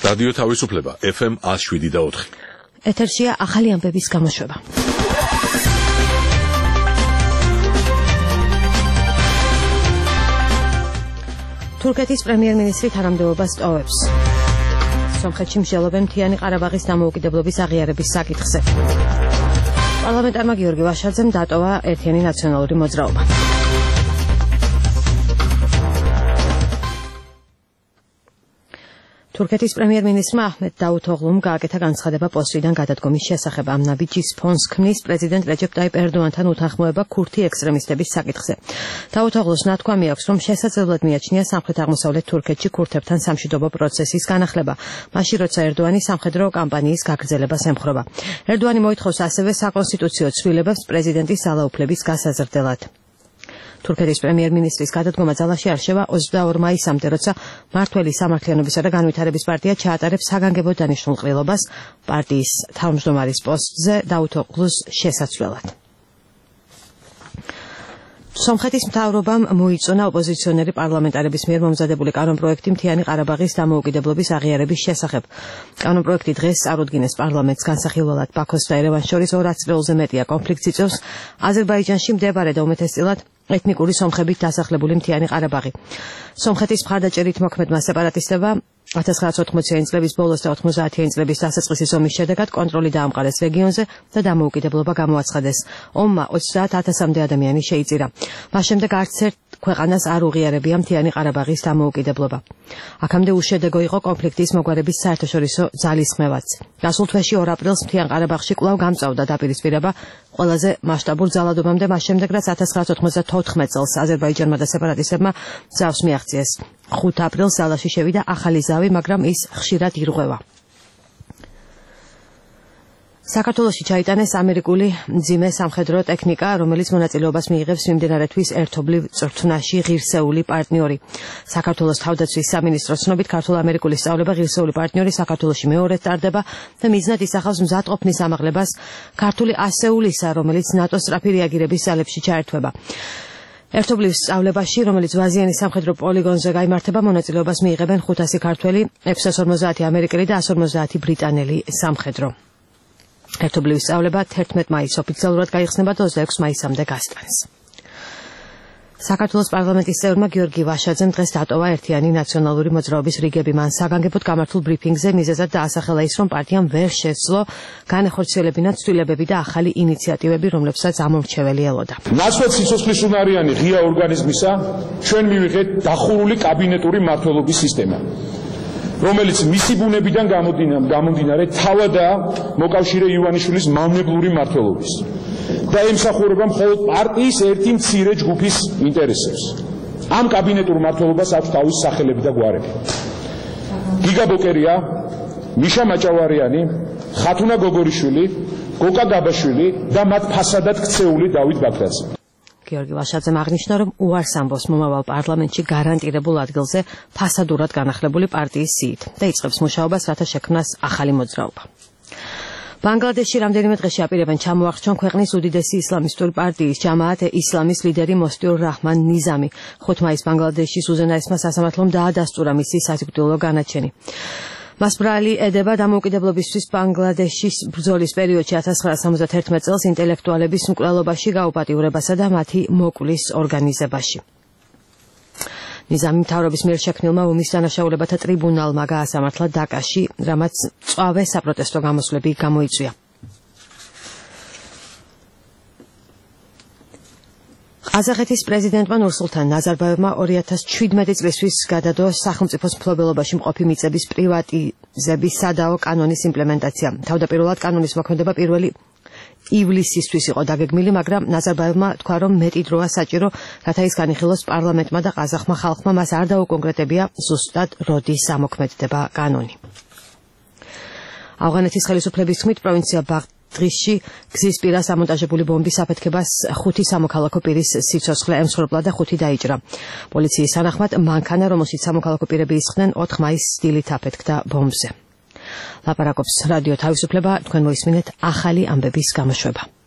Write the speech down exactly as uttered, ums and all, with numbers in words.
რადიო თავისუფლება ეფ ემ one oh seven და four. ეთერშია ახალი ამბების გამოშვება. თურქეთის პრემიერ-მინისტრი თანამდებობას ტოვებს. სომხეთში მსჯელობენ მთიანი ყარაბაღის დამოუკიდებლობის აღიარების საკითხზე. პარლამენტარმა გიორგი ვაშაძემ დატოვა ერთიანი ნაციონალური მოძრაობა. თურქეთის პრემიერ-მინისტრმა აჰმედ დაუთოღლუმ გააკეთა განცხადება პოსტიდან გადადგომის შესახებ. ამ ნაბიჯის ფონს ქმნის პრეზიდენტ რეჯეპ ტაიპ ერდოანთან უთანხმოება ქურთი ექსტრემისტების საკითხზე. დაუთოღლუს ნათქვამი აქვს, რომ შესაძლებლად მიაჩნია სამხრეთ-აღმოსავლეთ თურქეთში ქურთებთან სამშვიდობო პროცესის განახლება, მაშინ როცა ერდოანი სამხედრო კამპანიის გაგრძელებას ემხრობა. ერდოანი მოითხოვს ასევე საკონსტიტუციო ცვლილებებს პრეზიდენტის ძალაუფლების გასაზრდელად. თურქეთის პრემიერ-მინისტრის გადადგომა ძალაში არჩევა ოცდაორ მაისამდე, როცა მართველი სამართლიანობისა და განვითარების პარტია ჩაატარებს საგანგებო დანიშნულ ყრილობას პარტიის თავმჯდომარის პოსტზე დაუთოღლუს შესაცვლელად. სომხეთის მთავრობამ მოიწონა ოპოზიციონერი პარლამენტარების მიერ მომზადებული კანონპროექტი მთიანი ყარაბაღის დამოუკიდებლობის აღიარების შესახებ. კანონპროექტი დღეს წარუდგინეს პარლამენტს. განსახილველად ბაქოს და ერევანს შორის ორ ათწლეულზე მეტია კონფლიქტს იწვევს აზერბაიჯანში მდებარე და უმეტესწილად ეთნიკური სომხებით დასახლებული მთიანი ყარაბაღი. სომხეთის მხარდაჭერით მოქმედმა სეპარატისტებმა ათას ცხრაასი ოცდაათიანი წლების ბოლოს და ოცდაათიანი წლების დასაწყისის ომის შედეგად კონტროლი დაამყარეს რეგიონზე და დამოუკიდებლობა გამოაცხადეს. ომმა ოცდაათ ათასამდე ადამიანი შეიწირა. მას შემდეგ არც ერთ ქვეყანას არ უღიარებია მთიანი ყარაბაღის დამოუკიდებლობა. აქამდე უშედეგო იყო კონფლიქტის მოგვარების საერთაშორისო ძალისხმევაც. გასულ თვეში ორ აპრილს მთიან ყარაბაღში კვლავ გამწვავდა დაპირისპირება ყველაზე მასშტაბურ ძალადობამდე, მას შემდეგ რაც ათას ცხრაასი ოცდათოთხმეტ წელს აზერბაიჯანმა და სეპარატისტებმა ძავს მიაღწიეს. ხუთ აპრილს ძალაში შევიდა ახალი ზავი, მაგრამ ის ხშირად ირღვევა. საქართველოში ჩაიტანეს ამერიკული მძიმე სამხედრო ტექნიკა, რომელიც მონაწილეობას მიიღებს მიმდინარე თვის ერთობლივ წვრთნაში ღირსეული პარტნიორი. საქართველოს თავდაცვის სამინისტროს ცნობით, ქართულ-ამერიკული სწავლება ღირსეული პარტნიორი საქართველოში მეორედ ტარდება და მიზნად ისახავს მზადყოფნის ამაღლებას ქართული ასეულისა, რომელიც ნატოს სწრაფი რეაგირების ძალებში ჩაერთვება. ერთობლივ სწავლებაში, რომელიც ვაზიანის სამხედრო პოლიგონზე გაიმართება, მონაწილეობას მიიღებენ ხუთასი ქართველი, ექვსას ორმოცდაათი ამერიკელი და ასას ორმოცდაათი ბრიტანელი სამხედრო. ერთობლივი სწავლება თერთმეტ მაისს ოფიციალურად გაიხსნება და ოცდაექვსი მაისამდე გასტანს. საქართველოს პარლამენტის წევრმა გიორგი ვაშაძემ დღეს დატოვა ერთიანი ნაციონალური მოძრაობის რიგები. მან საგანგებოდ გამართულ ბრიფინგზე მიზეზად დაასახელა ის, რომ პარტიამ ვერ შეძლო განეხორციელებინა ცვლილებები და ახალი ინიციატივები, რომლებსაც ამომრჩეველი ელოდა. ნაცვლად სიცოცხლისუნარიანი ღია ორგანიზმისა ჩვენ მივიღეთ დახურული კაბინეტური მმართველობის სისტემა, რომელიც მისი ბუნებიდან გამომდინარე თავადაა მოკავშირე ივანიშვილის მავნებლური მმართველობის და ემსახურება მხოლოდ პარტიის ერთი მცირე ჯგუფის ინტერესებს. ამ კაბინეტურ მმართველობას აქვს თავის სახელები და გვარები. გიგა ბოკერია, მიშა მაჭავარიანი, ხათუნა გოგორიშვილი, გოკა გაბაშვილი და მათ ფასადად ქცეული დავით ბაქრაძე. გიორგი ვაშაძემ აღნიშნა, რომ უარს ამბობს მომავალ პარლამენტში გარანტირებულ ადგილზე ფასადურად განახლებული პარტიის სიით და იწყებს მუშაობას, რათა შექმნას ახალი მოძრაობა. ბანგლადეშში რამდენიმე დღეში აპირებენ ჩამოაღწიონ ქვეყნის უდიდესი ისლამისტური პარტიის ჯამაათ ისლამის ლიდერი მოსტიურ რაჰმან ნიზამი. ხუთ მაისს ბანგლადეშის უზენაესმა სასამართლომ დაადასტურა მისი სასიკვდილო განაჩენი. მას ბრალი ედება დამოუკიდებლობისთვის ბანგლადეშის ბრძოლის პერიოდში ათას ცხრაასი სამოცდათერთმეტ წელს ინტელექტუალების მკვლელობაში გაუპატიურებასა და მათი მოკვლის ორგანიზებაში. ნიზამი მთავრობის მიერ შექმნილმა ომის დანაშაულებათა ტრიბუნალმა გაასამართლა დაკაში, რამაც მწვავე საპროტესტო გამოსვლები გამოიწვია. ყაზახეთის პრეზიდენტმა ნურსულთან ნაზარბაევმა ორი ათას შვიდმეტი წლისთვის გადადო სახელმწიფოს მფლობელობაში მყოფი მიწების პრივატიზების სადაო კანონის იმპლემენტაცია. თავდაპირველად კანონის მოქმედება პირველი ივლისისთვის იყო დაგეგმილი, მაგრამ ნაზარბაევმა თქვა, რომ მეტი დროა საჭირო, რათა ის განიხილოს პარლამენტმა და ყაზახმა ხალხმა, მას არ დაუკონკრეტებია ზუსტად როდის ამოქმედდება კანონი. ავღანეთის ხელისუფლების თქმით, პროვინცია ბაღდღისში გზის პირას ამონტაჟებული ბომბის აფეთქებას ხუთი სამოქალაქო პირის სიცოცხლე ემსხვერპლა და ხუთი დაიჭრა. პოლიციის თანახმად მანქანა, რომელშიც სამოქალაქო პირები ისხდნენ, ოთხ მაისს დილით აფეთქდა ბომბზე. ლაპარაკობს რადიო თავისუფლება, თქვენ მოისმინეთ ახალი ამბების გამოშვება.